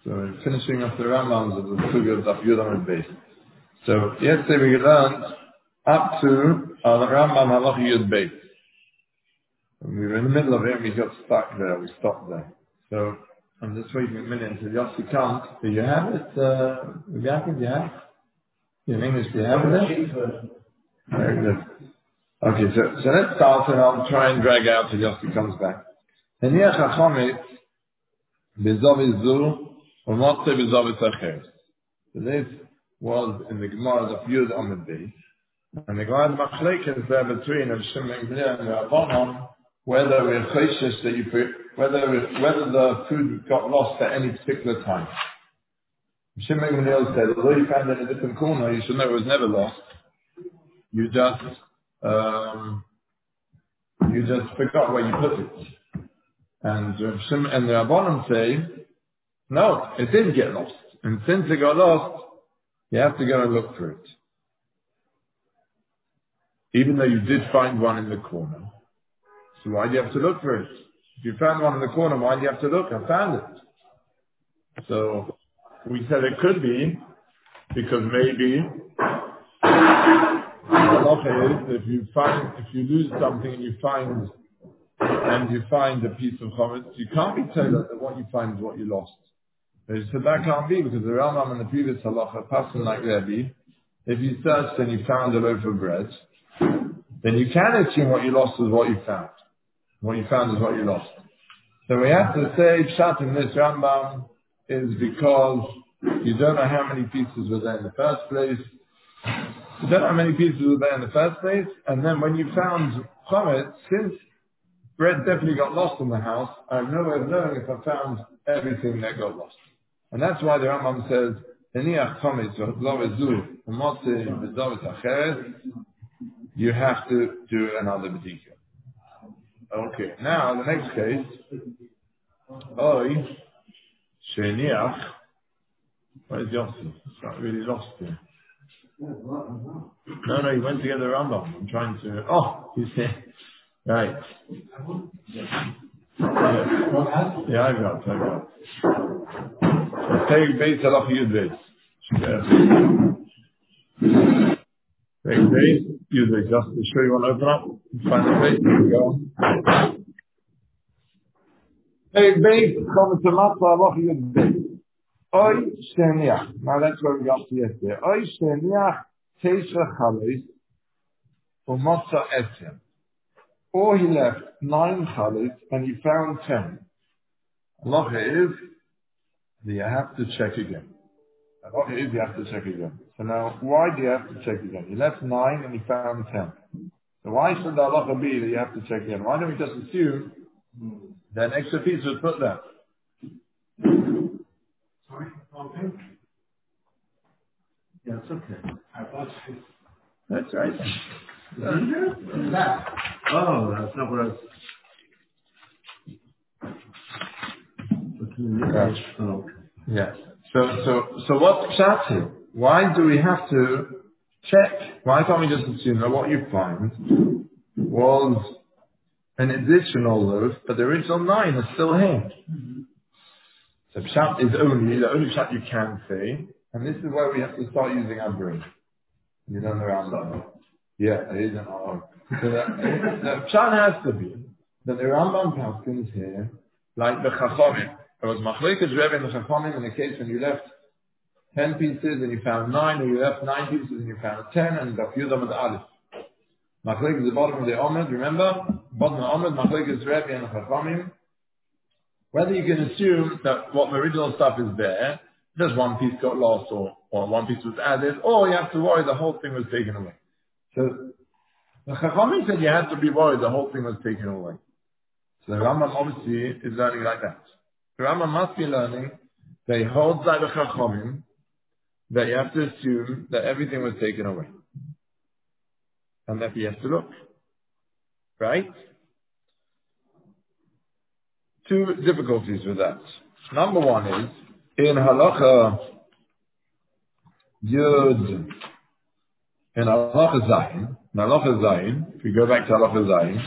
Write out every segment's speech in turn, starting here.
So we're finishing off the Rambams of the Sugya of Yudam and Beis. So yesterday we learned up to Rambam Halach Yud Beis. We were in the middle of it and we got stuck there, we stopped there. So I'm just waiting a minute until Yossi comes. Do you have it? Rebecca, do you have it? In English, do you have it? Very good. Okay, so let's start and I'll try and drag out till Yossi comes back. Heniach HaChomit B'Zovis Zu U'Motze B'Zovis Acher. So this was in the Gemara of Yud Amid Beis. And the Gemara of Machlekes there between Rav Shimon and Rabbanon whether we're chayshish that you put, whether the food got lost at any particular time. Rav Shimon and said, although you found it in a different corner, you should know it was never lost. You just forgot where you put it. And Rav Shimon and the Rabbanon say, no, it didn't get lost. And since it got lost, you have to go and look for it. Even though you did find one in the corner. So why do you have to look for it? If you found one in the corner, why do you have to look? I found it. So we said it could be because maybe if you lose something and you find a piece of chametz, you can't be told that what you find is what you lost. So that can't be because the Rambam in the previous halacha, passing like Rebbe, if you searched and you found a loaf of bread, then you can assume what you lost is what you found. What you found is what you lost. So we have to say, Pshat in this Rambam is because you don't know how many pieces were there in the first place. You don't know how many pieces were there in the first place, and then when you found chametz, since bread definitely got lost in the house, I have no way of knowing if I found everything that got lost. And that's why the Rambam says, Heniach chametz v'zovezu u'motze v'zovet acheret. You have to do another b'dika. Okay, now the next case, Oy Sheniach. Where's Yossi? It's not really lost here. No, he went to get the Rambam. I'm trying to. Oh, he's here. Right. Yeah, I got. Take base halach yud base. Take base yud base. Just to show you one open up. Find the base. Here we go. Take base. Come to matzah halach yud base. Oy sheniach. Now that's where we got to yesterday. Oy sheniach teisha chalos u'motza etzem. Or he left 9 chalos and he found 10. Halacha is that you have to check again. Halacha is you have to check again. So now, why do you have to check again? He left 9 and he found 10. So why should the halacha be that you have to check again? Why don't we just assume that an extra piece was put there? Sorry, okay. Yeah, it's okay. That's right. Oh, that's not what I was. Oh, okay. Yes. So what's pshat here? Why do we have to check? Why can't we just assume that what you find was an additional loaf, but the original 9 is still here? So pshat is the only pshat you can say, and this is where we have to start using our brain. You don't know around that. Yeah, it isn't. So the pshat has to be that the Rambam Paskins here, like the Chachamim. There was Machlekes Rebbe and the Chachamim in the case when you left 10 pieces and you found 9, or you left 9 pieces and you found 10, and the Yudam and the Aleph. Machlekes is the bottom of the Omid, remember? Bottom of the Omid, Machlekes Rebbe and the Chachamim. Whether you can assume that what the original stuff is there, just one piece got lost or one piece was added, or you have to worry the whole thing was taken away. So the Chachamim said you have to be worried the whole thing was taken away. So the Rambam obviously is learning like that. The Rambam must be learning that he holds like the Chachamim that you have to assume that everything was taken away. And that he has to look. Right? 2 difficulties with that. Number 1 is, in Halacha Yud, in Halacha Zayin, if you go back to Halacha Zayin,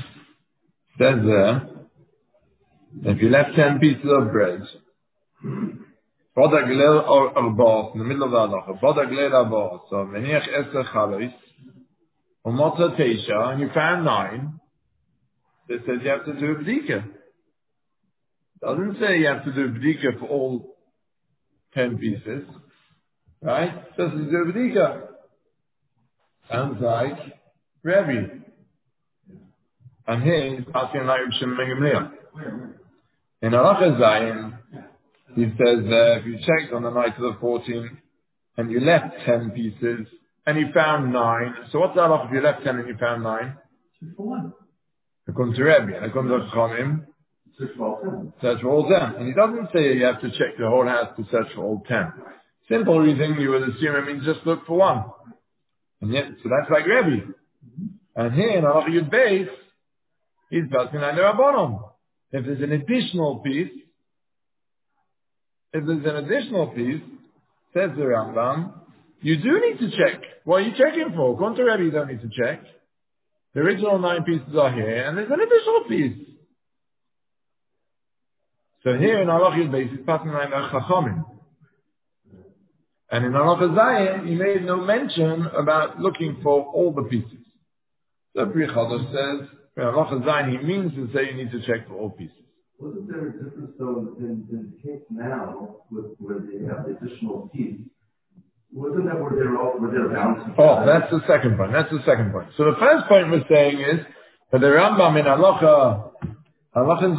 says there, if you left 10 pieces of bread, Bodak Leil Arba'os, in the middle of the halacha. Bodak Leil Arba'os. So, Meniach Eser Chalos, Umotza Teisha, and you found 9. It says you have to do a bdika. Doesn't say you have to do a bdika for all 10 pieces. Right? It says to do a bdika. Sounds like Rebbe. And here he's asking like Reb Shimon ben Gamliel. In halacha Zayin, he says if you checked on the night of the 14th and you left 10 pieces and you found 9, so what's the halacha if you left 10 and you found 9? According to Rebbe, and according to Chachamim, search for all 10. And he doesn't say you have to check the whole house to search for all 10. Simple reason you would assume it means just look for one. And yet, so that's like Rebbe. And here in halacha Yud Beis, he's passing on the Rabbanon. If there's an additional piece, says the Rambam, you do need to check. What are you checking for? According to Rebbe, you don't need to check. The original 9 pieces are here, and there's an additional piece. So here in Halacha Yud Beis, he's passing on the Chachamim. And in Halacha Zayin, he made no mention about looking for all the pieces. So Pri Chadash says, in Halacha Zayin, he means to say you need to check for all pieces. Wasn't there a difference though in the case now where they have the additional piece? Wasn't that where they're bound to? Oh, that's the second point. So the first point we're saying is that the Rambam in Halacha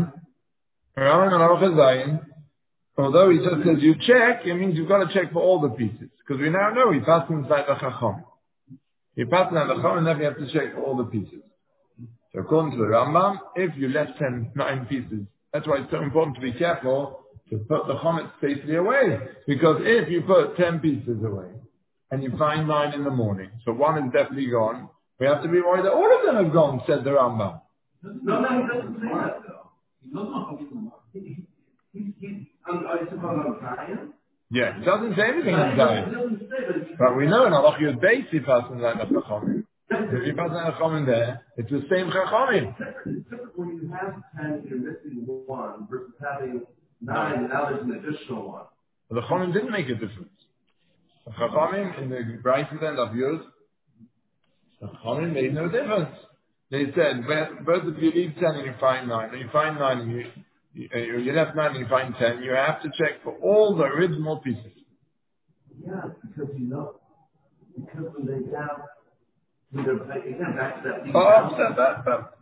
Zayin, although he just says you check, it means you've got to check for all the pieces. Because we now know he passed inside the Chacham. He passed inside the Chacham and then you have to check for all the pieces. So according to the Rambam, if you left 9 pieces, that's why it's so important to be careful to put the chometz safely away. Because if you put 10 pieces away and you find 9 in the morning, so 1 is definitely gone, we have to be worried that all of them have gone, said the Rambam. No, he doesn't say that though. He doesn't know. I suppose on Zion? Yeah, he doesn't say anything on Zion. But we know in Halacha Yud Beis he passes like the Chachamim. If you pass a Chachamim there, it's the same Chachamim. When you have 10, you're missing 1 versus having 9, and now there's an additional 1. But the Chachamim didn't make a difference. The Chachamim in the Brayta end of Yud, the Chachamim made no difference. They said, both if you leave 10 and you find 9, and you find 9 and you left 9 and you find 10, you have to check for all the original pieces. Yeah, because when they have, again, back to that.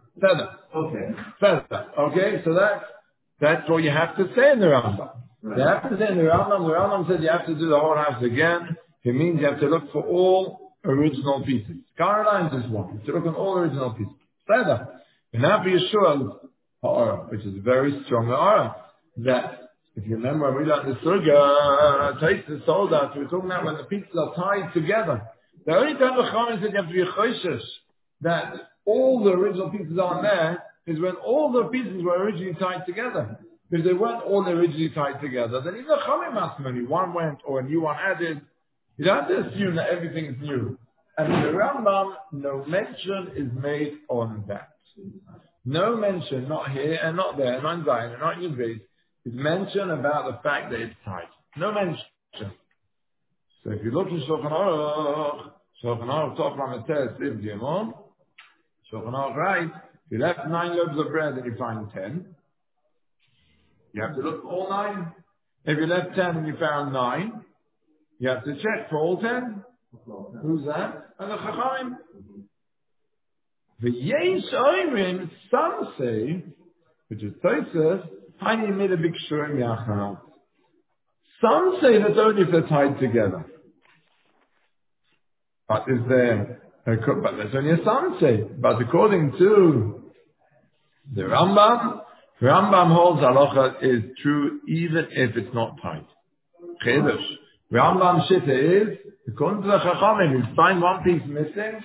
Okay, so that's what you have to say in the Rambam. Right. You have to say in the Rambam said you have to do the whole house again. It means you have to look for all original pieces. Caroline is one. You have to look on all original pieces. Further, and now for Yeshua's Ha'ara, which is a very strong Ha'ara, that if you remember when we learned the Sugya, Taisa told us, we were talking about when the pieces are tied together. The only time the Chachamim said you have to be choishes that all the original pieces aren't there is when all the pieces were originally tied together. If they weren't all originally tied together, then even the Chachamim asked money. One went or a new one added. You don't have to assume that everything is new. And in the Rambam, no mention is made on that. No mention, not here and not there, not in Zion and not in Yud Beis, is mention about the fact that it's tied. No mention. So if you look in Shulchan Aruch talks about Meteres Siv Gimel, Shulchan Aruch writes, if you left 9 loaves of bread and you find 10, you have to look for all 9. If you left 10 and you found 9, you have to check for all 10. Who's that? And the Chachamim. The Yesh Oimrim, some say, which is Tosafos, Hani made a big shurim yachal. Some say that only if they're tied together. But but there's only a some say. But according to the Rambam holds halacha is true even if it's not tied. Chedush. Rambam Shitta is, according to the Chachamim, you find one piece missing,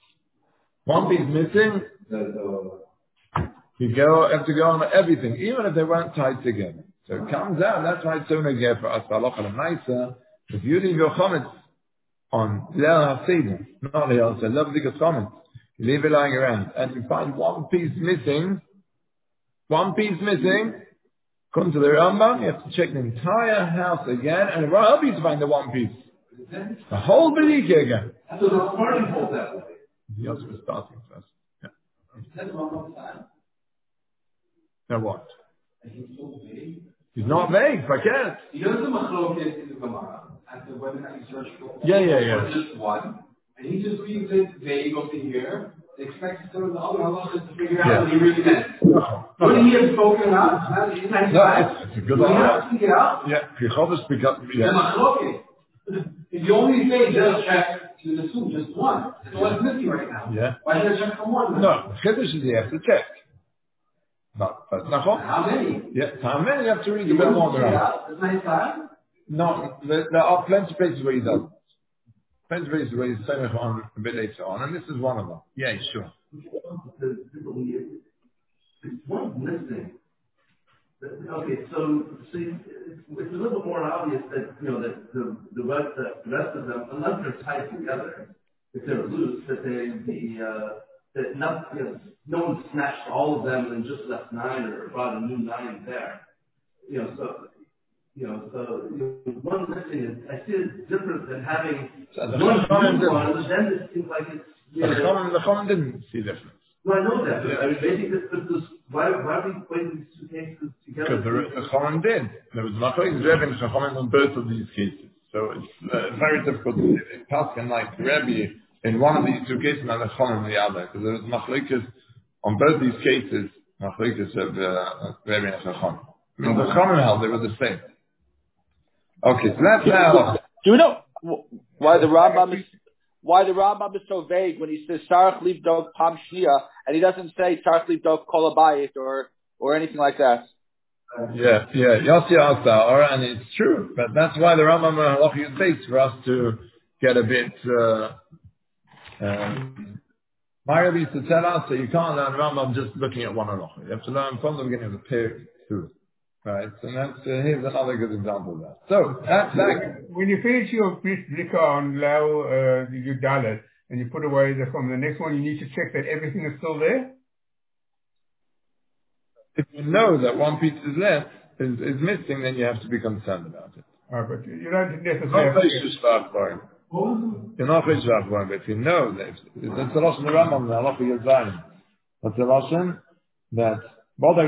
you have to go on everything, even if they weren't tied together. So it comes out, that's why it's so negay for us, halacha l'maisa, if you leave your chometz on Leil HaSeder, not Leil HaSeder, lovely chometz, you leave it lying around, and you find one piece missing, Come to the Rambam, you have to check the entire house again, and it won't help you to find the one piece. The whole Belika again. So the starting hold that way. The other was starting first. Yeah. That's Rambam's time. Now what? He's so vague. He's not vague, forget. He does the machlokes in the Gemara as to whether or not you search for Yeah. just one, and he just reads it vague over here. Expects some of the other halachas to figure out what he really meant. Wouldn't he have spoken out? No, it's a good idea. You have to speak it out. Yeah, Pichovis speak up. The machlokes. If you only say just check, you would assume just one. That's what's missing right now. Yeah. Why should I check for one? No, the Chiddush is you have to check. But how many? Yeah, how many you have to read a bit more than that. It's nice time. No, there are plenty of places where he doesn't. Plenty of places where he's saying on a bit later on, and this is one of them. Yeah, sure. It's one missing. Okay, so see, it's a little more obvious that that the rest of them, unless they're tied together, if they're loose, that that no one snatched all of them and just left 9 or brought a new 9 there. One missing is, I see it different than having one, then it seems like it's... The Chachamim didn't see difference. No, I know that. I mean, basically, why are we putting these two cases together? Because the Chachamim did. There was Machlokes Rebbe and Chachamim on both of these cases. So it's very difficult to pass and like Rebbe in one of these two cases and the Chachamim in the other. Because there was Machlokes on both these cases, Machlokes of Rebbe and Chachamim. I mean, the Chachamim held they were the same. Okay, so that's now. Do you know why the Rambam is so vague when he says Sarach Livdog Pam Shnia and he doesn't say Sarach Livdog Kol Habayit or anything like that? Yeah. Yossi asked that, and it's true, but that's why the Rambam Halacha takes for us to get a bit. My Rebbe used to tell us that you can't learn Rambam just looking at one halacha. You have to learn from the beginning of the period through. Right, and that's here's another good example of that. So that's like when you finish your Brika on Lao Yudalet and you put away from the next one, you need to check that everything is still there. If you know that one piece is left is missing, then you have to be concerned about it. But you don't necessarily. You're not but if you know that that's the Lashon of the Rambam, the Halacha Yezayim. That's the Lashon that. That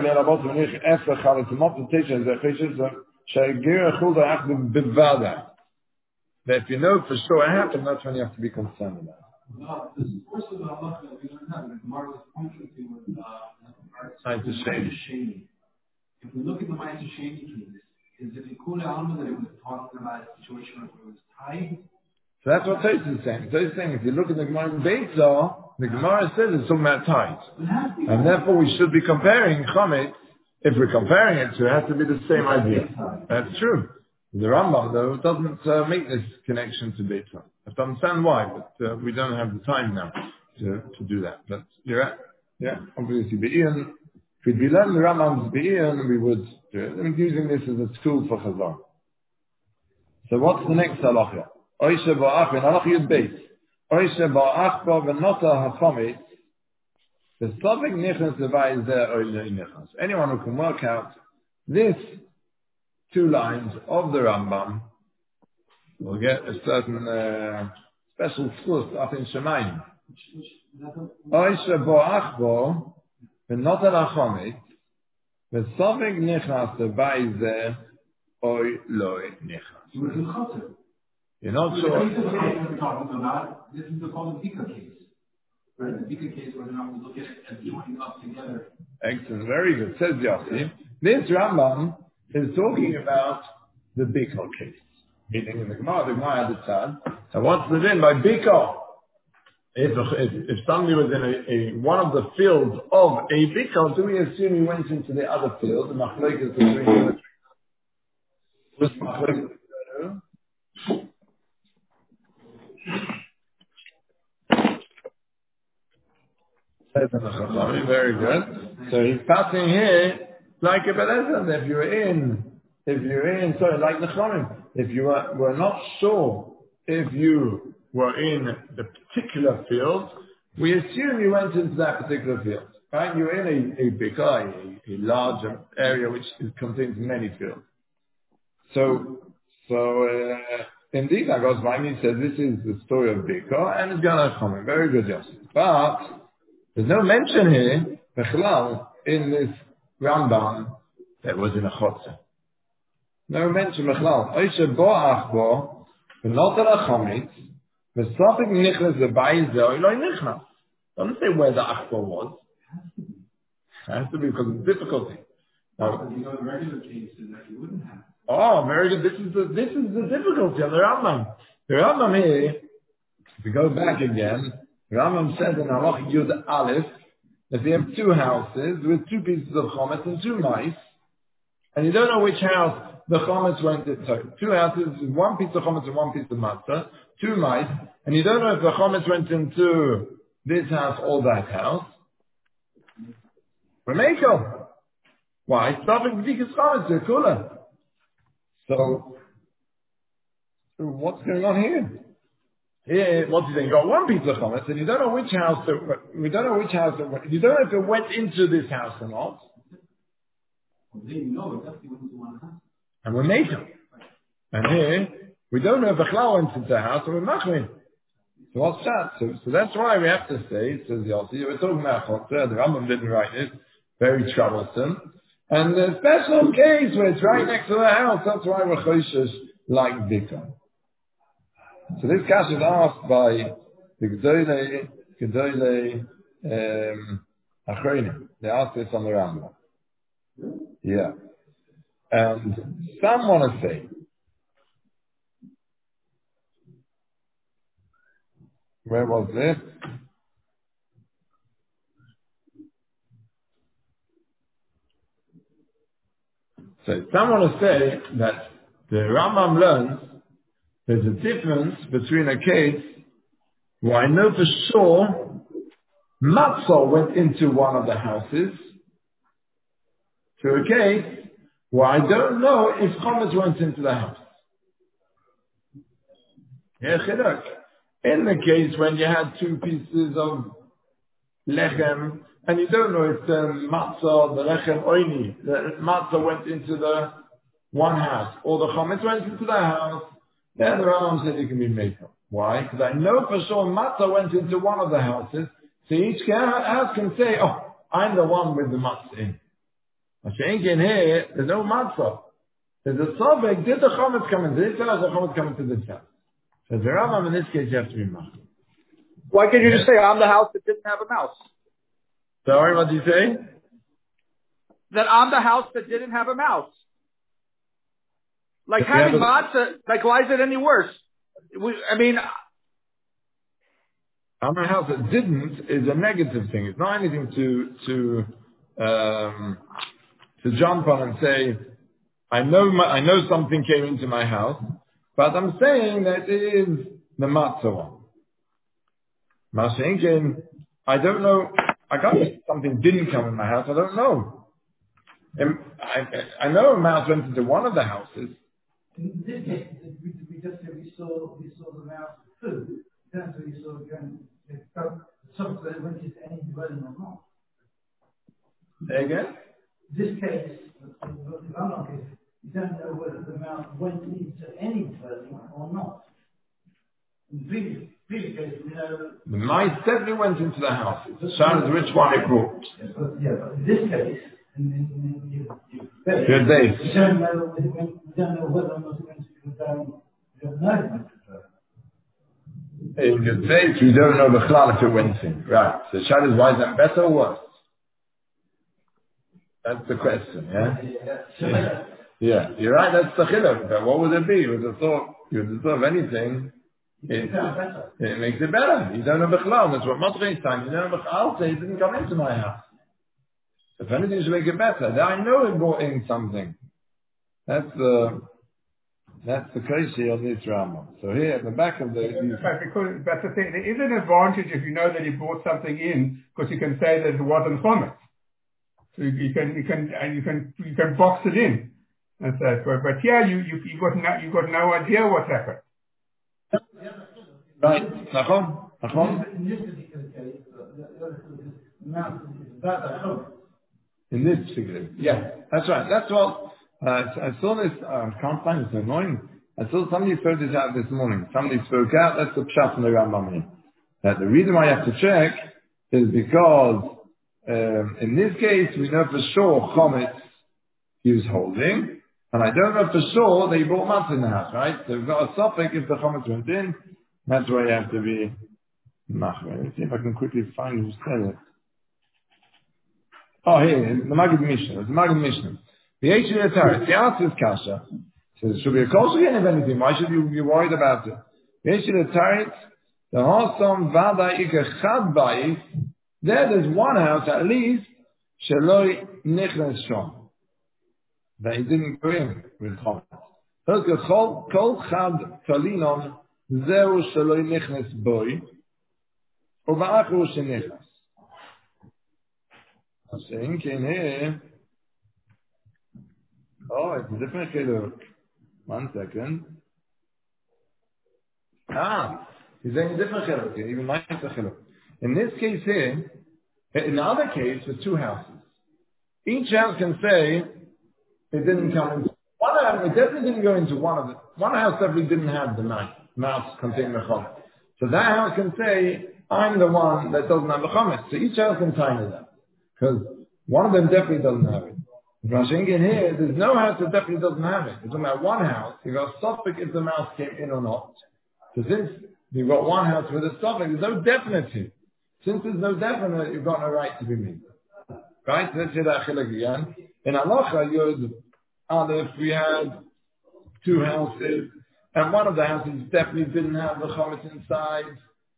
if you know for sure it happened, that's when you have to be concerned about it. No, this is first of all, we don't have the Gemara is pointing to Sheni. If we look at the Ma'aser Sheni case, is it in Kula Alma that it was talking about a situation where it was tied? So that's what Tosfos is saying. Tosfos is saying if you look at the Gemara in Beitzah, the Gemara says it's talking about ties. And therefore we should be comparing Chametz. If we're comparing it to it has to be the same idea. That's true. The Rambam, though, doesn't make this connection to Beitzah. I have to understand why, but we don't have the time now to do that. But you're right. Yeah, obviously Be'in. If we'd be learning the Rambam's Be'in, we would do it. I'm using this as a tool for Chazar. So what's the next halacha? Oisha ba'ach in halacha yud beis. Oisha ba'ach ba v'nota ha'chametz. The Slavic nichnas devai there oile nichnas. Anyone who can work out this 2 lines of the Rambam will get a certain special schus up in Shemayim. Oisha ba'ach ba v'nota ha'chametz. The Slavic nichnas devai there oile nichnas. You're not sure. We're talking about, this is called the Bika case. Right? The Bika case where now we look at it as joining up together. Excellent, very good. Says Yossi. This Rambam is talking about the Bika case. Meaning in the Gemara had the tzad. So what's the din by Bika? If somebody was in one of the fields of a Bika, do we assume he went into the other field? The machlokes is between the two. Very good. So he's passing here like a Belezen. If you're in, like the Chachamim, if you were not sure if you were in the particular field, we assume you went into that particular field. right? You're in a bikar, a large area which contains many fields. So indeed, Agos Maimon says this is the story of bikar, and it's going to come in. Very good, Yosef. But there's no mention here, Bechlal, in this Rambam, that was in a chotzer. No mention, Bechlal. Oishe bo'ach bo, v'not al ha-chomitz, v'sofik nichnas v'bayis zeh, iloi nichnas. Doesn't say where the achbo was. It has to be because of difficulty. Now, you know, in regular cases that you wouldn't have. Oh, very good. This is the difficulty of the Rambam. The Rambam here, if we go back again, the Rambam says in Halach Yud Aleph that we have two houses with two pieces of chometz and two mice, and you don't know which house the chometz went into. Two houses with one piece of chometz and one piece of matzah, two mice, and you don't know if the chometz went into this house or that house. Remeiko. Why? Stopping b'dikas chometz, they're cooler. So what's going on here? Here, what do you think? You got one piece of chometz, and you don't know which house. You don't know if it went into this house or not. And we're making. And here, we don't know if the chlal went into the house or we're machmin. So what's that? So that's why we have to say, says Yossi, we're talking about chotzer. The Rambam didn't write it. Very troublesome. And the special case where it's right next to the house, that's why we're choishes like Bika. So this kasha is asked by the Gedolei Achronim. They asked this on the Rambam. Yeah. And some want to say, where was this? So some want to say that the Rambam learns there's a difference between a case where I know for sure matzah went into one of the houses to a case where I don't know if chometz went into the house. In the case when you had two pieces of lechem and you don't know if the matzah, the lechem oini, the matzah went into the one house or the chometz went into the house, then the Rambam said it can be made up. Why? Because I know for sure matzah went into one of the houses, so each house can say, oh, I'm the one with the matzah in. In here, there's no matzah. There's a subject, did the chometz come into this house or the chometz come into this house? So the Rambam in this case you have to be machmir. Why can't you just say, I'm the house that didn't have a mouse? Sorry, what did you say? That I'm the house that didn't have a mouse. Like having matzah, like why is it any worse? I'm a house that didn't is a negative thing. It's not anything to jump on and say, I know something came into my house, but I'm saying that it is the matzah one. Mashenkin, I don't know. I can't say something didn't come in my house. I don't know. I know a mouse went into one of the houses. In this case, we just said we saw the mouse food. Then we saw something that went into any dwelling or not. Say again? This case, the Rambam case, you don't know whether the mouse went into any dwelling or not. In the previous case, we know the mice definitely went into the house. It shows which one it brought. But in this case, Good day. we don't know whether or not it went to the down. We don't know. In good days, we don't know the chlal if it went in. Right. So Shad is why is that better or worse? That's the question, yeah? Yeah, you're right, that's the chiluk. But what would it be? You would have thought of anything. It makes it better. You don't know the chlal. That's what Matre is saying. You don't know the chlal. Say it didn't come into my house. If anything should make it better, then I know it brought in something. That's the crazy of this Rambam. So here at the back of the... But the thing, there is an advantage if you know that he brought something in, because you can say that it wasn't chometz. So you can box it in. And so, but here you got no idea what happened. Right. Nachon. In this particular case, the mouse is In this particular, yeah, that's right. That's what I saw this. I can't find it. It's annoying. I saw somebody throw this out this morning. Somebody spoke out. That's the pshat from the Rambam. That the reason why you have to check is because in this case we know for sure chometz he was holding, and I don't know for sure that he brought matzah in the house, right? So we've got a suffix if the chometz went in. That's why you have to be machmer. Let's see if I can quickly find who said it. Oh, here, the Maggid Mishnah. It's the Maggid Mishnah. The Eichel Yataris, the answer is Kasha. So there should be a kosher again if anything. Why should you be worried about it? The Eichel Yataris, the Hosom Vada Ike Chad Bayis, there's one house at least, Sheloi Nichnes Shom. That he didn't go in with Chometz. Kol Chad Talinon, Zeu Sheloi Nichnes Boi, Uba'achu Shenichnes. I'm saying in here, it's a different chiluk. 1 second. He's saying a different chiluk, even nicer chiluk. In this case here, in the other case, with two houses. Each house can say it didn't come into one house. It definitely didn't go into one of them. One house definitely didn't have the mouse containing the chometz. So that house can say, I'm the one that doesn't have the chometz. So each house can tie it up. Because one of them definitely doesn't have it. Rushing in here, there's no house that definitely doesn't have it. It's talking about one house. You've got a suffix if the mouse came in or not. So since you've got one house with a suffix, there's no definite. Since there's no definite, you've got no right to be me. Right? Let's say that chilek again. In Halacha, if we had two houses, and one of the houses definitely didn't have the chometz inside,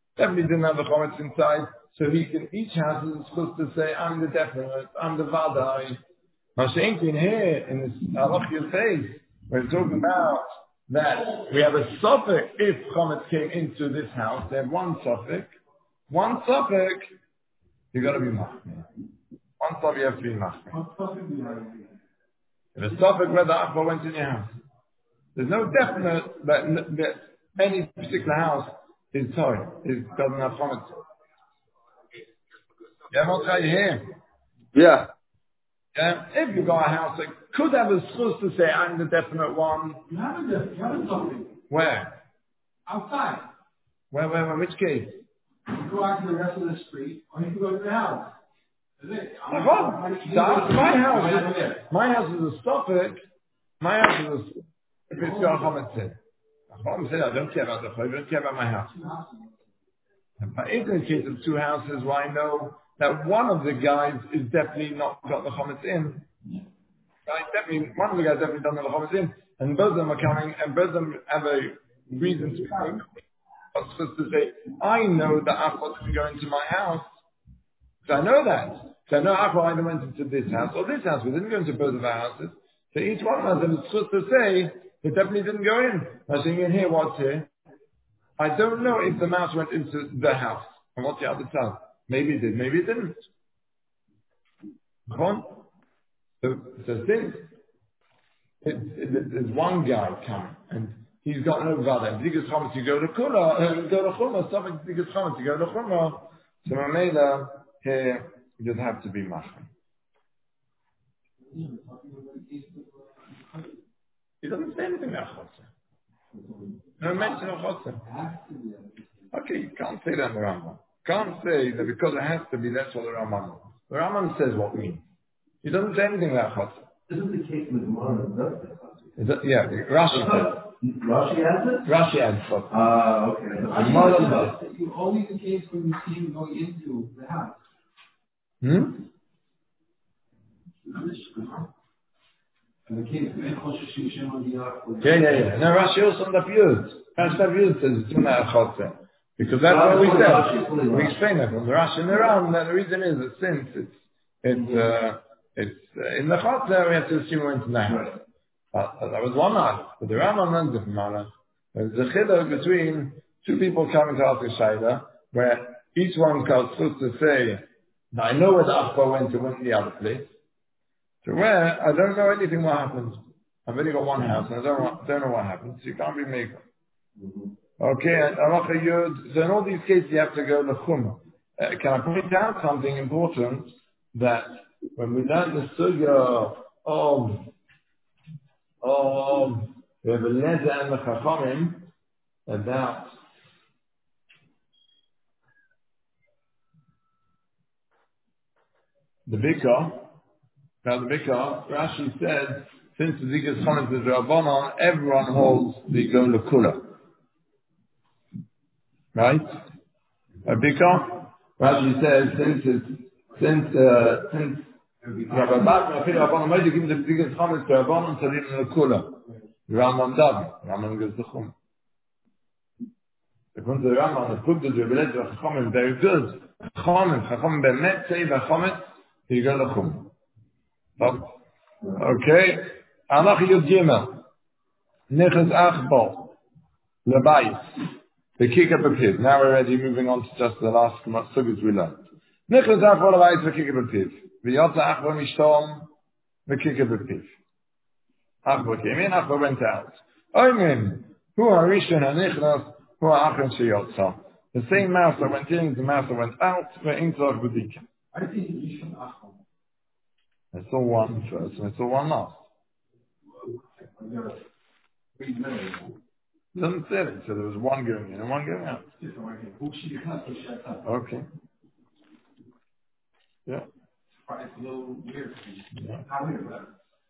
so each house is supposed to say, I'm the definite, I'm the vadai. Mashenkin here, in this Halachic phase, we're talking about that we have a suffix if chometz came into this house, they have one suffix, you got to be machmir. One suffix you have to be machmir. If a suffix where the akbar went in your house, there's no definite that any particular house doesn't have chometz. Yeah, Mordechai, you here? Yeah. If you got a house that could have a source to say, I'm the definite one. You have a suffix. Where? Outside. Where, which case? You go out to the rest of the street, or you can go to the house. My house is a suffix. My house is a suffix. If it's got a chometz in. I don't care about the chometz, I don't care about my house. But in the case of two houses where I know that one of the guys is definitely not got the chometz in, right? One of the guys definitely doesn't have the chometz in, and both of them are coming, and both of them have a reason to come. I was supposed to say, I know that Achor didn't go into my house, because I know that. So I know Achor either went into this house or this house. We didn't go into both of our houses. So each one of them is supposed to say, it definitely didn't go in. I'm saying in here, what's here? I don't know if the mouse went into the house. And what's the other side? Maybe it did, maybe it didn't. So since there's one guy coming, and he's got no vada. Digas chometz, you go to Kula, go to Chuma. Something digas chometz, you go to Chuma. So Mamela here, you just have to be machmir. He doesn't say anything about chotzer. No mention of chotzer. Okay, you can't say that in the Rambam. Can't say that because it has to be, that's what the Rambam means. The Rambam says what it means. He doesn't say anything about chotzer. This is the case with Gemara, doesn't it? Yeah, Rashi says. Rashi has it? Rashi adds chotzer. Okay. It's only the case when you see him going into the house. In the case of Yeah. No, Rashi also on the Yud. Rashi says it's not a chotzer. Because that's what we said. We explained that from the Rashi and the Ram, that the reason is that since it's in the chotzer, we have to assume it went in the house. That was one man. But the Rambam runs different manner. There's a chiluk between two people coming to ask a shayla, where each one is supposed to say, I know where the Achbar went in the other place. So where I don't know anything what happened. I've only got one house and I don't know what happened. So you can't be maker. Okay, so in all these cases you have to go to Chuma. Can I point out something important? that when we learn the sugya of we have a letter and the chachamim about the bikah. Now the bikah, Rashi said, since the Zikas Chometz is Rabbanon, everyone holds the go lekula. Right? A bikah, Rashi says, since Rabbi Bach, Rabbanon might give the Zikas Chometz to Rabbanon, so they lekula. Rambam Dav, Rambam gives the chum. According to the Rambam, the Kudus, the Rebbelet, the Chachamim, very good. Chachamim bemet say the Chometz, you go lechum. Okay. Anach Yud Gimel. Nichas Achbol. Lebayis. The Kika Bepiv. Now we're already moving on to just the last sugis we learned. Nichas Achbol Lebayis. The Kika Bepiv. V'yotza Achbol Mishtom. The Kika Bepiv. Achbol came in. Achbol went out. Oimim. Hu HaRishon HaNichnas. Hu HaAchron Sheyotza. The same mouse that went in, the mouse that went out. Ve'intzach B'dika. I think Rishon Achron. I saw one first, and I saw one last. It doesn't say it, so there was one going in and one going out. Okay. Yeah. It's a little weird. Yeah. How weird was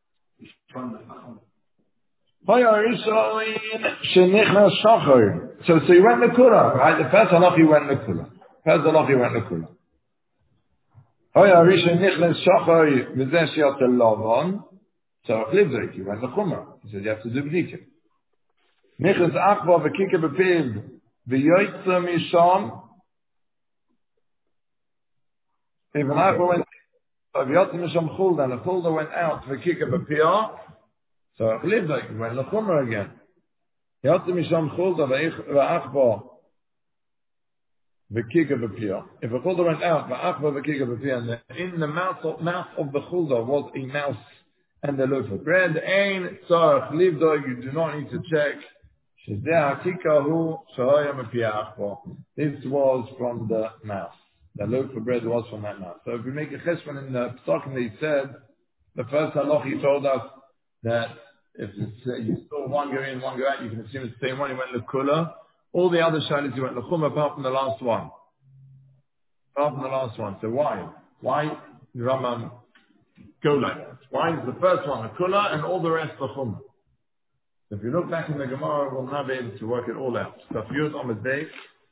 it? So he went lekula, right? The first halach he went lekula. Hoya Rishon Nichnas Shachar V'zeh Sheyot Lovon. So Chlibzik, he went lechumra. He said you have to do b'dika. Nichnas Achba V'kika B'piv V'yoytza Misham. If an Achba went V'yoytza Misham Chulda, and the Chulda went out V'kika B'piyah, so Chlibzik, he went lechumra again. V'yoytza Misham Chulda V'achba the kika b'piyah. If a chulda went out, v'achba the kika b'piyah, and in the mouth of the chulda was a mouse and a loaf of bread, ein tzarech livdo, you do not need to check. Shezeh hakika hu shahoya m'piyah achba. This was from the mouse. The loaf of bread was from that mouse. So if we make a cheshbon in the Pesachim, he said, the first halach he told us that if you saw one go in, one go out, you can assume it's the same one. He went lekula. All the other shalos you went lechum apart from the last one. So why? Why the Rambam go like that? Why is the first one a kula and all the rest lechum? If you look back in the Gemara, we'll now be able to work it all out. Daf Yud Amud Beis.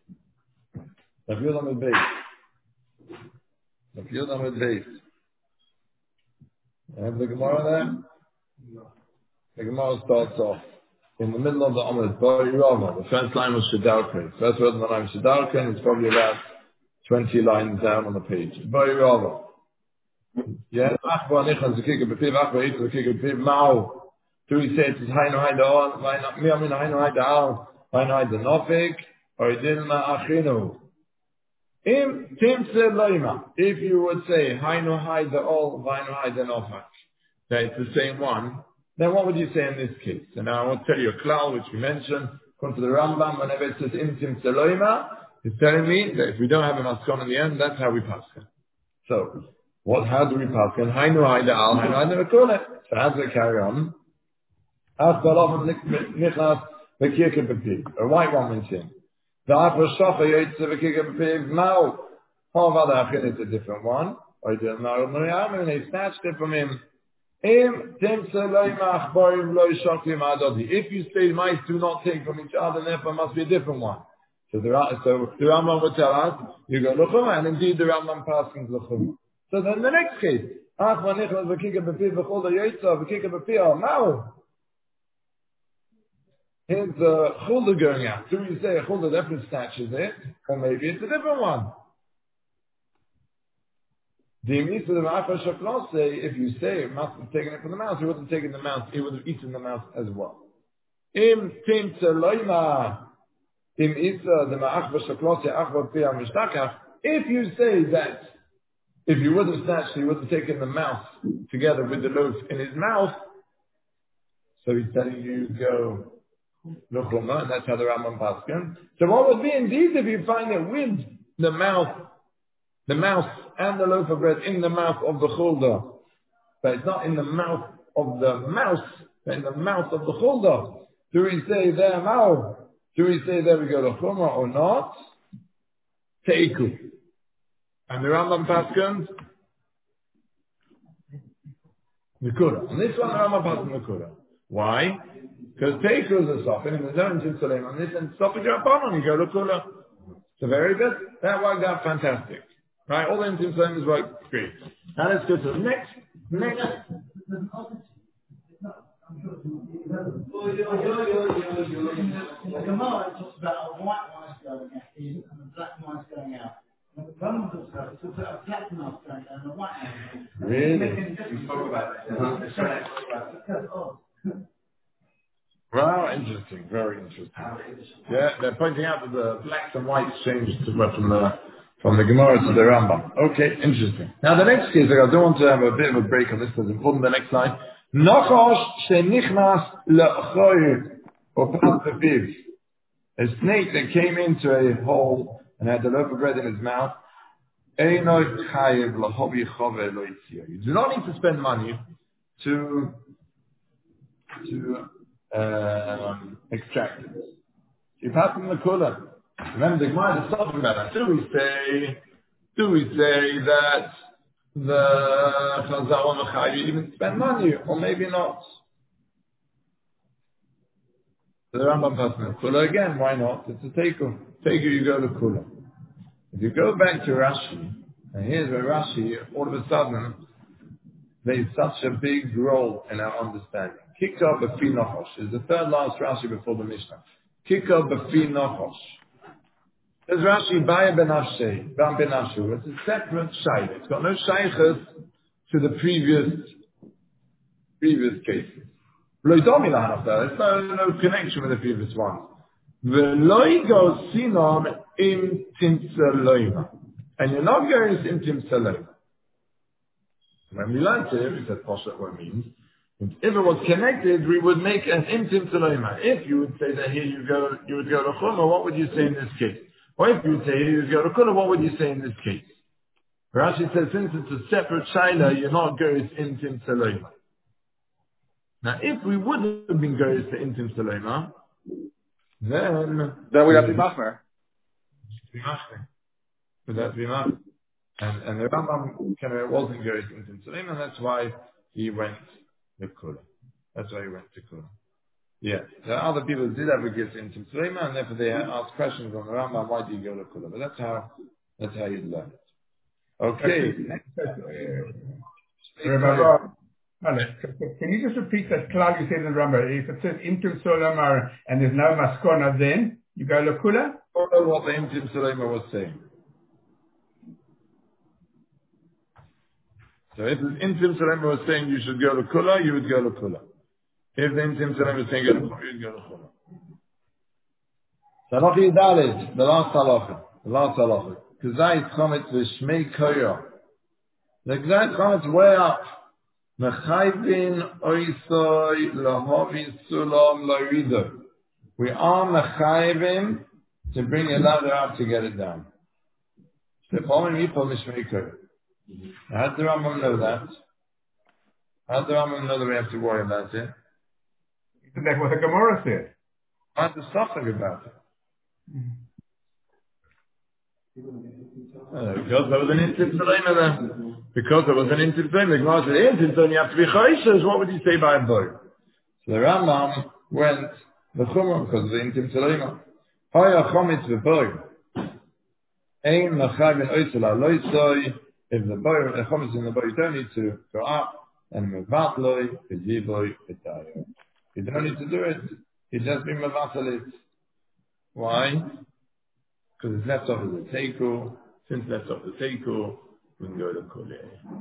You have the Gemara there? The Gemara starts off in the middle of the Amud, Bari Rava. The first line was Shedarken. First word in the line Shedarken is probably about 20 lines down on the page. Bari Rava. Yeah, Achba Nichas Zekika Bepiv, Achba Eitz Zekika Bepiv, Ma'u. Do we say it is Hainu Haida Al, Miamin Hainu Haida Al, Hainu Haida Nofik, or Idilma Achinu? Im Timse Loima. If you would say Hainu Haida Al, Hainu Haida Nofik, that it's the same one, then what would you say in this case? And now I want to tell you a klal which we mentioned. According to the Rambam, whenever it says Imtim Seloima, it's telling me that if we don't have a maskon in the end, that's how we pass it. So, how do we pass it? Hainu Haida Al, Hainu Haida Nofik. So how does it carry on? Nichnas V'kika B'piv. A white one mentioned. The Achra Shacha Yotze V'kika B'piv Ma'u. However, the Achin is a different one. Or the Ma'u Ma'u, and they snatched it from him. If you say mice do not take from each other, therefore must be a different one. So the Rambam would tell us, you go L'chuma, and indeed the Rambam passes L'chuma. So then the next case, here's the chulda going out. Do you say a chulda definitely snatches it, or maybe it's a different one? If you say it must have taken it from the mouse, he would have taken the mouse, he would have eaten the mouse as well. If you say that if you would have snatched, he would have taken the mouse together with the loaf in his mouth, so he's telling you go L'chuma, and that's how the Rambam paskin. So what would be indeed if you find it with the mouse and the loaf of bread in the mouth of the chulda. But it's not in the mouth of the mouse, but in the mouth of the chulda. Do we say there mouth? Do we say there we go to chumrah or not? Teiku. And the Rambam Paskins? Nikura. And this one the Rambam Paskins Nikura. Why? Because Teiku is a soften, and there's no intim salim on this, and stop it your you go to Kula. So very good. That worked out fantastic. Right? All the intim salim is worked great. Now let's go to the next. The Gemara talks about a white mice going in and a black mice going out. And the Rambam talks about a black mouse going down and a white mouse. Really? We spoke about that. Wow, interesting. Very interesting. Yeah, they're pointing out that the blacks and whites changed from the Gemara to the Rambam. Okay, interesting. Now the next case, I don't want to have a bit of a break on this, but it's important, the next line. Nochosh shenichnas le'choyer, or pasaviv. A snake that came into a hole and had a loaf of bread in his mouth. Einoi chayev lahobi chove lo yitzia. You do not need to spend money to extract it. You pass them the kula. Remember the Gemara is talking about that. Do we say that the Chazal and the Chayyim even spend money, or maybe not? So the Rambam passes the kula again. Why not? It's a teiku. Teiku, you go to kula. If you go back to Rashi, and here's where Rashi, all of a sudden, plays such a big role in our understanding. Kikar b'fi nochosh is the third last Rashi before the Mishnah. Kikar b'fi nochosh. There's Rashi Baya ben Avshei, Bam ben Avshu. It's a separate shaykh. It's got no shaykhs to the previous cases. There's no connection with the previous one. V'loi go sinom im timtzaloima. And you're not going im timtzaloima. When we learned it, we said Poshet what it means. If it was connected, we would make an intim taloima. If you would say that here you would go to Chumah, what would you say in this case? Or if you would say here you would go to Kula, what would you say in this case? Rashi says, since it's a separate shaila, you're not goes intim taloima. Now, if we would have been goes to intim taloima, then we'd have to be machmer. Would that be machmer? And the Rambam wasn't goes intim taloima, and that's why he went to Kula. That's why he went to Kula. Yeah, there are other people who did have a gift in Tzlema, and therefore they ask questions on the Rambam, why do you go to Kula? But that's how you learn it. Okay. Can you just repeat that klal you said in the Rambam? If it says Imtim Solomar and there's no maskona, then you go to Kula? I don't know what the Imtim Solomar was saying. So if the Imtim Solomar was saying you should go to Kula, you would go to Kula. If the Imtim Solomar was saying go to Kula, you would go to Kula. Salachi Dalit, the last halacha. K'zayit chometz v'shmei koyo. The k'zayit chometz way up. Mechayvin oisoi lahovi sulam loido. We are mechayvin to bring a ladder up to get it down. So following Ipo v'shmei koyo. How does the Rambam know that? How does the Rambam know that we have to worry about it? Isn't that what the Gemara said? What's the suffering about it? Because there was an intim Tzlema there. Because there was an intim Tzlema. The Gemara said, intim Tzlema, you have to be chayshes. What would you say by a boy? So the Rambam went the Chumrah because of the intim Tzlema. Hoya chometz v'boy. Ein machai ben oitzela loitzoi. If the boy, the chometz in the boy, you don't need to go up. And mevatloi, v'yiboy, v'tayo. You don't need to do it. You just be mevatl it. Why? Because it's left off as a teiku. Since left off the teiku, we can go to Kulei.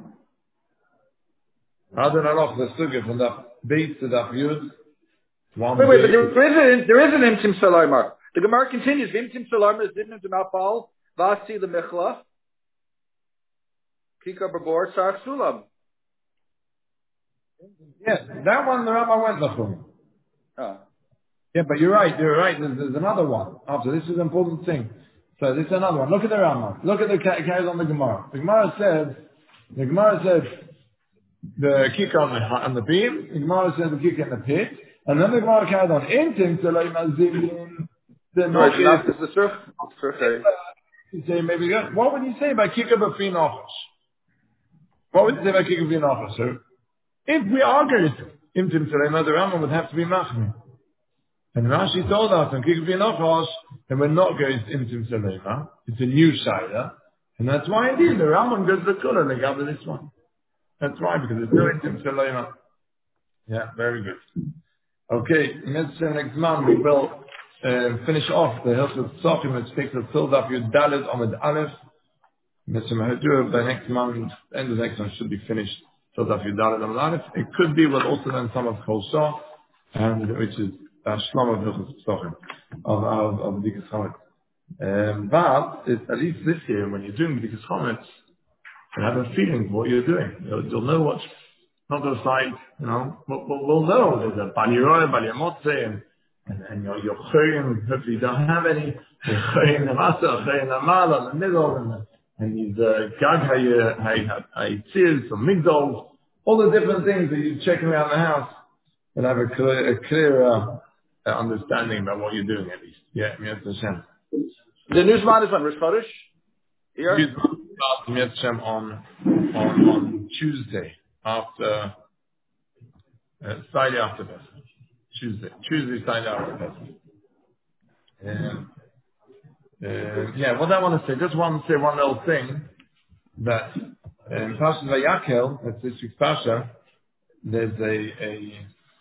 Adon Aroch, the sugya from the base to the yud. Wait, but there is an Imtim Salamar. The Gemara continues. Imtim Salamar is didn't to Mafal, Vasi the Mechla, Kika Babor, Sar Sulam. Yes, that one the Rambam went Lachum. Oh. Yeah, but you're right. There's another one. After this is an important thing. So this is another one. Look at the Rambam. Look at the carries on the Gemara. The Gemara says the kick on the beam. The Gemara says the kick in the pit. And then the Gemara carried on. Intim Selay Mazilin. Right, this is the surf. You say maybe what would you say by kick of a office? What would you say by kick of a office? So if we argue Intim Selay Mazilin, the Rambam would have to be Machmi. And Rashi told us on kick of a office that we're not going to Intim Selay. It's a new Shaila. And that's why indeed the Rambam goes to the Kula and they gather this one. That's why, because there's no Intim Selay. Yeah, very good. Okay, next month we will finish off the Hilchot Tzachim, which takes us till Daf Yud Dalet Amud Aleph. By next month, end of next month should be finished till Daf Yud Dalet Amud Aleph. It could be, but also then some of Chosah, and which is Shlam of Hilchot Tzachim of B'dikas Chametz. But it's, at least this year, when you're doing B'dikas Chametz, you have a feeling for what you're doing. You'll know what's not just like, we'll know there's a Bali Roy, Bali Amotze, and your Choyim, hopefully you don't have any, your Choyim Namasa, Choyim Namal in the middle, and these Gag Hayitzir, some Migdol, all the different things that you're checking around the house, and have a clearer understanding about what you're doing at least. Yeah, Mi'at Hashem. The Newsman is on Rosh Chodesh here? Mi'at Hashem on Tuesday. After Friday after Pesach, Tuesday Friday after Pesach. What I want to say, just want to say one little thing that in Parshat Vayakel, that's this week's Parsha, there's a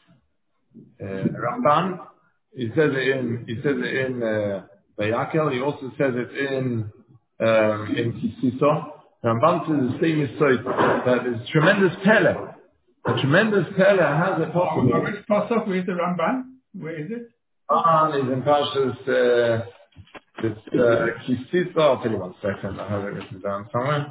Ramban. He says it in Vayakel. He also says it in Kisiso. Ramban says the same is that is tremendous Pele. A tremendous Pele has a possible. Which pasuk? Where is the Ramban? Where is it? Is in Parshas Kisisa. I'll tell you 1 second. I have it written down somewhere.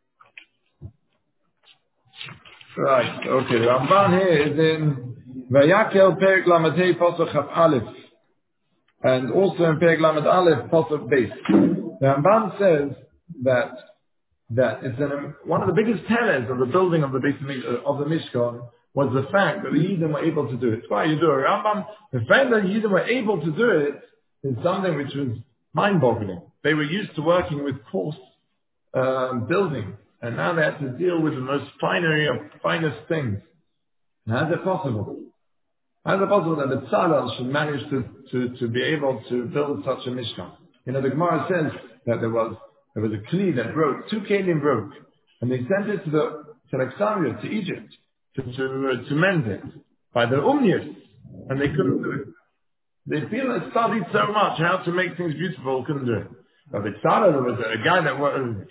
Right. Okay. The Ramban here is in Vayakel Perek Lamed Hey Pasuk Chaf Aleph, and also in Perek Lamed Aleph Pasuk Beis. The Ramban says that it's one of the biggest tellers of the building of the Mishkan was the fact that the Yidden were able to do it. That's why you do a Rambam. The fact that the Yidden were able to do it is something which was mind-boggling. They were used to working with coarse building, and now they had to deal with the most finest things. And how is it possible? How is it possible that the Tzalal should manage to be able to build such a Mishkan? The Gemara says that there was a kli that broke, 2 kelim broke, and they sent it to Alexandria, to Egypt, to mend it by the Umnius, and they couldn't do it. They studied so much how to make things beautiful, couldn't do it. But the Tzara, there was a guy that was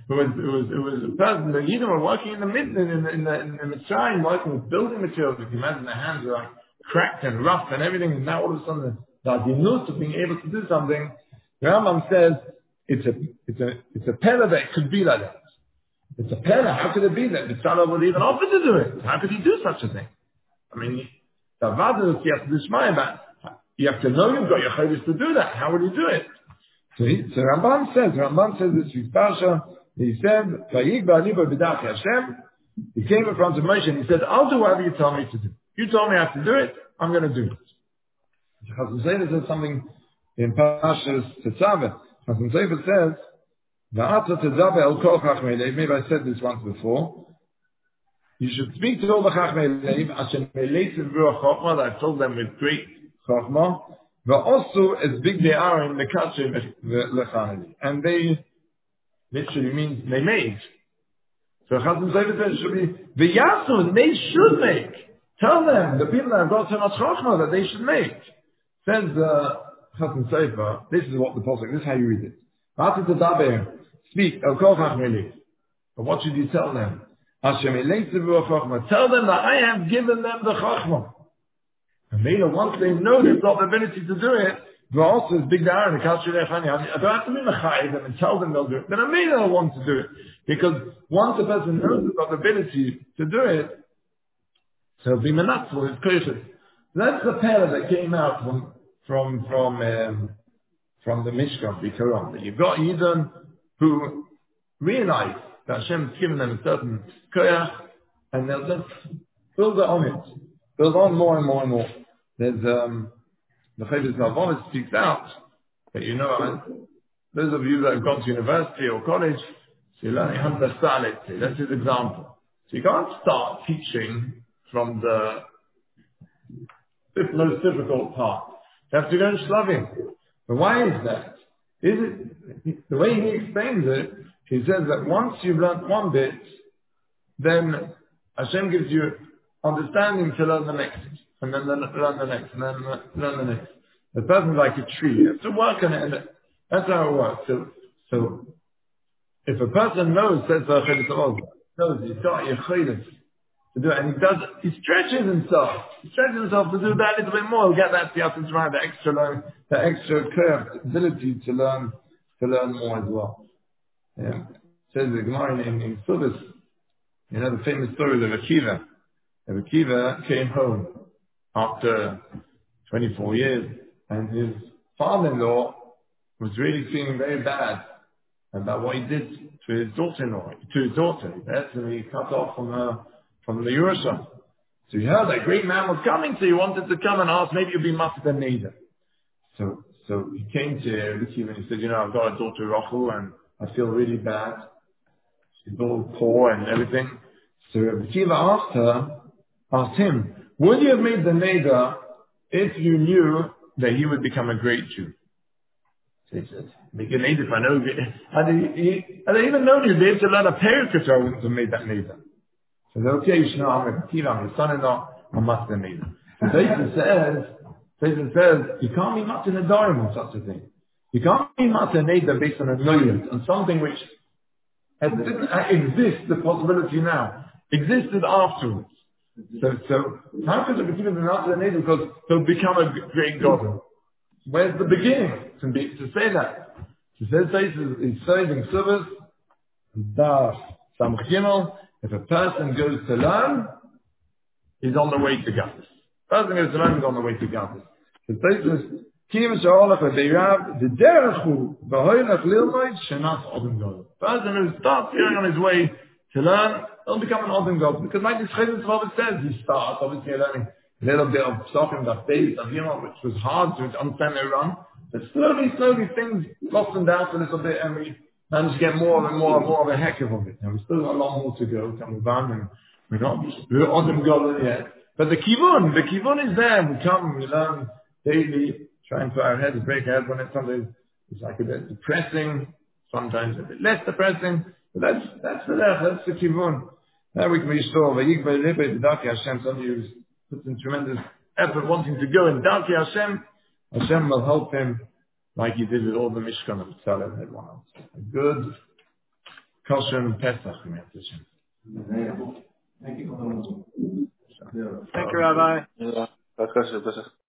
a person. The Yidden were working in the Mitzrayim, working with building materials. If you imagine their hands were like cracked and rough and everything, and now all of a sudden the adinut of being able to do something. The Rambam says it's a pella that could be like that. It's a pella. How could it be that the Tzara would even offer to do it? How could he do such a thing? I mean, you have to do shmai, you have to know you've got your chayvus to do that. How would you do it? So Ramban says this week's Parsha, he said, Vayik ba'aniba b'dach Hashem, he came in front of Moshe and he said, I'll do whatever you tell me to do. You told me I have to do it, I'm going to do it. Chazon Sofer says something in Parshas Tetzaveh. Chazon Sofer says, Va'ata tetzaveh el kol chachmei leiv, maybe I said this once before, you should speak to all the chachmei leiv, asher meleitzim ruach chokhmah, that I told them with great chokhmah, but also as big they are in the culture lechaneli, and they literally means they made. So Chazon Sofer says it should be v'yasu, they should make. Tell them, the people that have got so much chokhmah, that they should make. Says Chazon Sofer, this is what the pasuk. This is how you read it. V'ata tedaber, speak el kol chachmei leiv. But what should you tell them? Hashem eleitzim ruach chokhmah. Tell them that I have given them the chokhmah. And later, once they know they've got the ability to do it, they're also as big they are in the culture of Echani. I don't have to be mechayiv and tell them they'll do it. Then I may not want to do it. Because once a person knows they've got the ability to do it, so it'll be menatzal, it's kosher. That's the pair that came out from from the Mishkan, Bikaron. That you've got Yidden who realize that Hashem's given them a certain koyach, and they'll just build on it. Build on more and more and more. There's, the Chovos HaLevavos speaks out that, those of you that have gone to university or college, so you're learning Hamza Salit. That's his example. So you can't start teaching from the most difficult part. You have to go in Shlavim. But why is that? The way he explains it, he says that once you've learned one bit, then Hashem gives you understanding to learn the next, and then learn the next, and then learn the next. The person's like a tree. You have to work on it, and that's how it works. So if a person knows, says the Chovos HaLevavos, knows he's got Yechidas to do it, and he stretches himself. He stretches himself to do that a little bit more. He'll get that Siyat Tzvah, the extra curved ability to learn more as well. Yeah. It says the Gemara in Sudas, the famous story of Akiva. Akiva came home after 24 years, and his father-in-law was really feeling very bad about what he did to his daughter-in-law, to his daughter. He cut off from the Yerusha. So he heard that great man was coming, so he wanted to come and ask, maybe you'll be Master Neder. So he came to Akiva and he said, I've got a daughter Rachel and I feel really bad. She's all poor and everything. So Akiva asked him, would you have made the Neder if you knew that he would become a great Jew? So he said, make a Neder if I know. Had I even known you'd be able to learn a Perikut, I wouldn't have made that Neder. So okay, I'm his son-in-law, I'm Master Neder. So Jason says, you can't be Master Nedarim on such a thing. You can't be Master Neder based on a million, on something which didn't exist, the possibility now, existed afterwards. So how could it be given Master Neder? Because he'll become a great God. Where's the beginning to say that? He says he's saving service, Sam Gimel. If a person goes to learn, he's on the way to Gadlus. Person goes to learn, he's on the way to Gadlus. The Taisus, Kim Sha'olach V'Beirav, the Derechu, V'Hoylach Lilmoid, Shenas Odom God. Person who starts going on his way to learn, he'll become an Odom God. Because like this Chovos HaLevavos says, he starts, obviously learning a little bit of Psachim, that base of Yimah, which was hard to understand their run. But slowly, things blossomed out a little bit, and we managed to get more and more of a heck of it. And we've still got a long more to go, and we're Odom God yet. But the kivun is there. We come, we learn daily, trying to our heads, break our heads on it. Sometimes it's like a bit depressing, sometimes a bit less depressing. But that's the kivun. Now we can be sure, the Darkei Hashem, somebody who's put in tremendous effort wanting to go in Darkei Hashem, Hashem will help him like he did with all the Mishkan of Tzalem and everyone else. A good kosher Pesach, Hashem. Thank you. Thank you, Rabbi. Yeah.